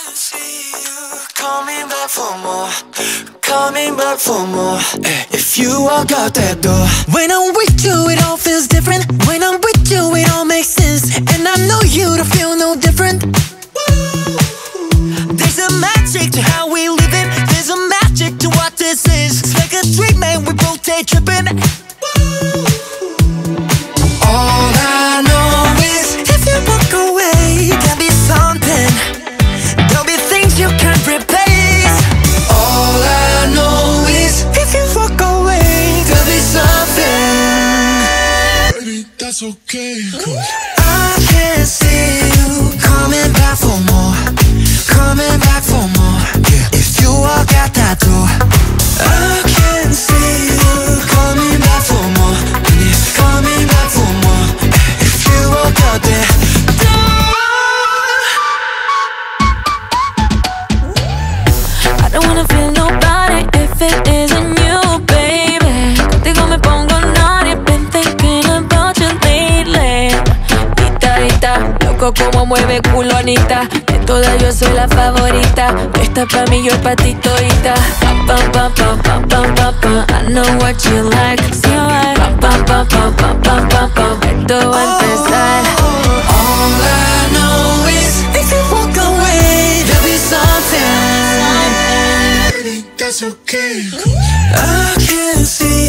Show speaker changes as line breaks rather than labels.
see you coming back for more, coming back for more. If you walk out that door, when I'm with you, it all feels different. When I'm with you, it all makes sense. And I know you don't feel no different. There's a magic to how we live it. There's a magic to what this is. It's like a dream and we both take tripping. All I know is if you walk away, there'll be something. There'll be things you can't replace. All I know is if you walk away, there'll be something.
Baby, that's okay.
I can see you coming back for more, coming back for more. If you walk out that door, I can see you coming back for more, coming back for more. If you walk out that door,
I don't wanna feel nobody if it isn't you, baby. Contigo me pongo naughty, been thinking about you lately. Ita, loco como mueve culo Anita. De todas yo soy la favorita. Esta pa' mí, yo pa' ti todita. Pa, pa, pa, pa, pa, pa, pa. I know what you like. Sí, pa, pa, pa, pa, pa, pa, pa, pa. Esto va a empezar.
all I know is if you walk away, there'll be something.
Baby, that's okay.
I can see